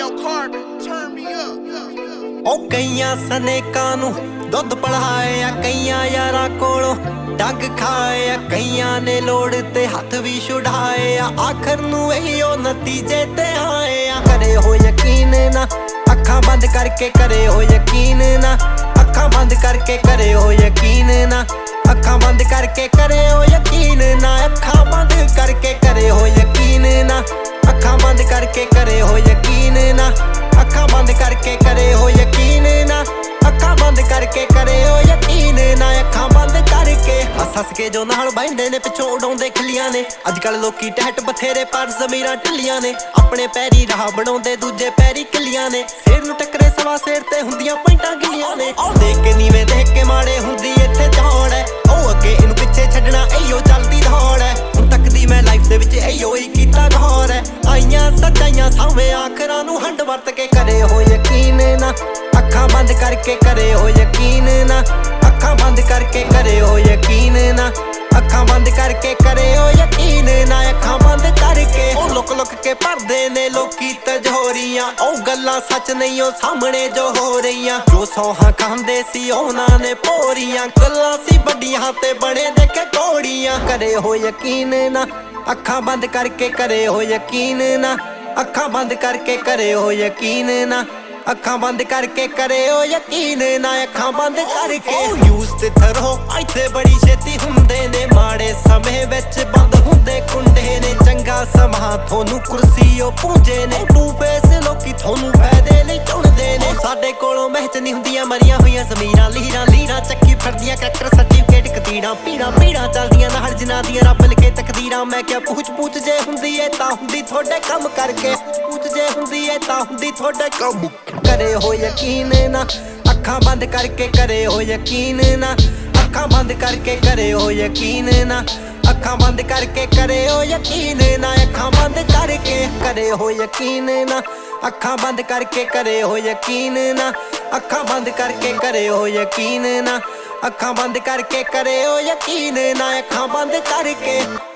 Yo, Carbon, turn me up. ਉਹ ਕਈਆਂ ਸਨੇਕਾਂ ਨੂੰ ਦੁੱਧ ਪੜਾਏ ਆ ਕਈਆਂ ਯਾਰਾਂ ਕੋਲੋਂ ਡੰਗ ਖਾਏ ਆ ਕਈਆਂ ਨੇ ਲੋੜ ਤੇ ਹੱਥ ਵੀ ਛੁਡਾਏ ਆ ਆਖਰ ਨੂੰ ਇਹੋ ਨਤੀਜੇ ਤੇ ਆਏ ਆ ਕਰੇ ਹੋ ਯਕੀਨ ਨਾ ਅੱਖਾਂ ਬੰਦ ਕਰਕੇ ਕਰੇ ਹੋ ਯਕੀਨ ਨਾ ਅੱਖਾਂ ਬੰਦ ਕਰਕੇ ਕਰੇ ਹੋ ਯਕੀਨ ਨਾ ਅੱਖਾਂ ਬੰਦ ਕਰਕੇ ਕਰੇ ਹੋ ਯਕੀਨ ਨਾ ਅੱਖਾਂ ਬੰਦ ਕਰਕੇ ਕਰੇ ਹੋ ਯਕੀਨ ਨਾ ਅੱਖਾਂ ਬੰਦ ਕਰਕੇ ਕਰੇ ਹੋ ਯਕੀਨ ਨਾ ਅੱਖਾਂ ਬੰਦ ਕਰਕੇ ਕਰੇ ਹੋ ਯਕੀਨ ਨਾ ਅੱਖਾਂ ਬੰਦ ਕਰਕੇ ਕਰੇ ਹੋ ਯਕੀਨ ਨਾ ਅੱਖਾਂ ਬੰਦ ਕਰਕੇ ਹੱਸ ਕੇ ਜੋ ਨਾਲ ਬੈਠਦੇ ਨੇ ਪਿੱਛੋਂ ਉਡਾਉਂਦੇ ਖਿੱਲੀਆਂ ਨੇ ਅੱਜ ਕੱਲ ਲੋਕੀ ਟਹਿਟ ਬਥੇਰੇ ਪਰ ਜ਼ਮੀਰਾਂ ਢਿੱਲੀਆਂ ਨੇ ਆਪਣੇ ਪੈਰੀ ਰਾਹ ਬਣਾਉਂਦੇ ਦੂਜੇ ਪੈਰੀ ਕਿੱਲੀਆਂ ਨੇ ਸਿਰ ਨੂੰ ਟੱਕਰੇ ਸਵਾ ਸਿਰ ਤੇ ਹੁੰਦੀਆਂ ਪੈਂਟਾਂ ਗਿੱਲੀਆਂ ਨੇ ਦੇਖ ਕੇ ਨੀਵੇਂ ਦੇਖ ਕੇ ਮਾੜੇ ਹੁੰਦੀ ਇੱਥੇ ਦੌੜ ਹੈ ਉਹ ਅੱਗੇ ਇਹਨੂੰ ਪਿੱਛੇ ਛੱਡਣਾ ਇਹੋ ਚੱਲਦੀ ਦੌੜ ਹੈ ਹੁਣ ਤੱਕ ਦੀ ਮੈਂ ਲਾਈਫ ਦੇ ਵਿੱਚ ਇਹੋ ਹੀ ਕੀਤਾ ਗੌਰ ਹੈ ਆਈਆਂ ਸੱਚਾਈਆਂ ਸਾਹਮਣੇ ਆਖਰਾਂ ਨੂੰ ਹੰਡ ਵਰਤ ਕੇ ਕਰੇ ਹੋ ਯਕੀਨ ਨਾ ਅੱਖਾਂ ਬੰਦ ਕਰਕੇ ਕਰੇ ਹੋ ਯਕੀਨ ਨਾ ਅੱਖਾਂ ਬੰਦ ਕਰਕੇ ਕਰੇ ਹੋ ਯਕੀਨ ਨਾ ਅੱਖਾਂ ਬੰਦ ਕਰਕੇ ਕਰੇ ਹੋ ਯਕੀਨ ਨਾ ਅੱਖਾਂ ਬੰਦ ਕਰਕੇ ਉਹ ਲੁਕ ਲੁਕ ਕੇ ਭਰਦੇ ਨੇ ਲੋਕੀ ਤਜੋਰੀਆਂ ਉਹ ਗੱਲਾਂ ਸੱਚ ਨਹੀਂ ਉਹ ਸਾਹਮਣੇ ਜੋ ਹੋ ਰਹੀਆਂ ਜੋ ਸੌਹਾਂ ਖਾਂਦੇ ਸੀ ਉਹਨਾਂ ਨੇ ਪੋਰੀਆਂ ਗੱਲਾਂ ਸੀ ਵੱਡੀਆਂ ਤੇ ਬਣੇ ਦੇਖੇ ਕੋੜੀਆਂ ਕਰੇ ਹੋ ਯਕੀਨ ਨਾ ਅੱਖਾਂ ਬੰਦ ਕਰਕੇ ਕਰੇ ਹੋ ਯਕੀਨ ਨਾ ਅੱਖਾਂ ਬੰਦ ਕਰਕੇ ਕਰੇ ਹੋ ਯਕੀਨ ਨਾ ਅੱਖਾਂ ਬੰਦ ਕਰਕੇ ਕਰੇ ਹੋ ਯਕੀਨ ਨਾ ਅੱਖਾਂ ਬੰਦ ਕਰਕੇ ਯੂਜ਼ ਤੇ ਥਰੋ ਇੱਥੇ ਬੜੀ ਛੇਤੀ ਹੁੰਦੇ ਨੇ ਮਾੜੇ ਸਮੇਂ ਵਿੱਚ ਬੰਦ ਹੁੰਦੇ ਕੁੰਡੇ ਨੇ ਚੰਗਾ ਸਮਾਂ ਤੁਹਾਨੂੰ ਕੁਰਸੀ ਉਹ ਪੂੰਝੇ ਨੇ ਟੂ ਫੇਸ ਲੋਕੀ ਤੁਹਾਨੂੰ ਫਾਇਦੇ ਲਈ ਚੁਣਦੇ ਨੇ ਸਾਡੇ ਕੋਲੋਂ ਮਹਿਚ ਨਹੀਂ ਹੁੰਦੀਆਂ ਮਰੀਆਂ ਹੋਈਆਂ ਜ਼ਮੀਰਾਂ ਲੀਰਾਂ ਚੱਕੀ ਫਿਰਦੀਆਂ ਕਰੈਕਟਰ ਸਰਟੀਫਿਕੇਟ ਕਤੀੜਾਂ ਪੀੜਾਂ ਚੱਲਦੀਆਂ ਨਾਲ ਜਿਨ੍ਹਾਂ ਦੀਆਂ ਰੱਬ ਲਿਖੇ ਤਕਦੀਰਾਂ ਮੈਂ ਕਿਹਾ ਪੁੱਛ ਜੇ ਹੁੰਦੀ ਏ ਤਾਂ ਹੁੰਦੀ ਤੁਹਾਡੇ ਕੰਮ ਕਰਕੇ ਪੁੱਛ ਜੇ ਹੁੰਦੀ ਏ ਤਾਂ ਹੁੰਦੀ ਤੁਹਾਡੇ ਕੰਮ ਕਰੇ ਹੋ ਯਕੀਨ ਨਾ ਅੱਖਾਂ ਬੰਦ ਕਰਕੇ ਕਰੇ ਹੋ ਯਕੀਨ ਨਾ ਅੱਖਾਂ ਬੰਦ ਕਰਕੇ ਕਰੇ ਹੋ ਯਕੀਨ ਨਾ ਅੱਖਾਂ ਬੰਦ ਕਰਕੇ ਕਰੇ ਹੋ ਯਕੀਨ ਨਾ ਅੱਖਾਂ ਬੰਦ ਕਰਕੇ ਕਰੇ ਹੋ ਯਕੀਨ ਨਾ ਅੱਖਾਂ ਬੰਦ ਕਰਕੇ ਕਰੇ ਹੋ ਯਕੀਨ ਨਾ ਅੱਖਾਂ ਬੰਦ ਕਰਕੇ ਕਰੇ ਹੋ ਯਕੀਨ ਨਾ ਅੱਖਾਂ ਬੰਦ ਕਰਕੇ ਕਰੇ ਹੋ ਯਕੀਨ ਨਾ ਅੱਖਾਂ ਬੰਦ ਕਰਕੇ